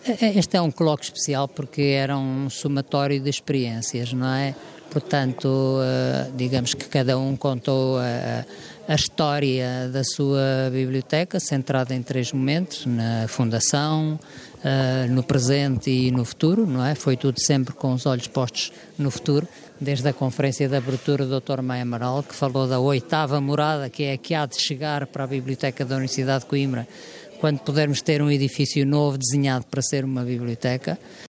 Este é um colóquio especial porque era um somatório de experiências, não é? Portanto, digamos que cada um contou a história da sua biblioteca, centrada em 3 momentos: na fundação, no presente e no futuro, não é? Foi tudo sempre com os olhos postos no futuro, desde a conferência de abertura do Dr. Maia Amaral, que falou da 8ª morada, que é a que há de chegar para a Biblioteca da Universidade de Coimbra, quando pudermos ter um edifício novo desenhado para ser uma biblioteca.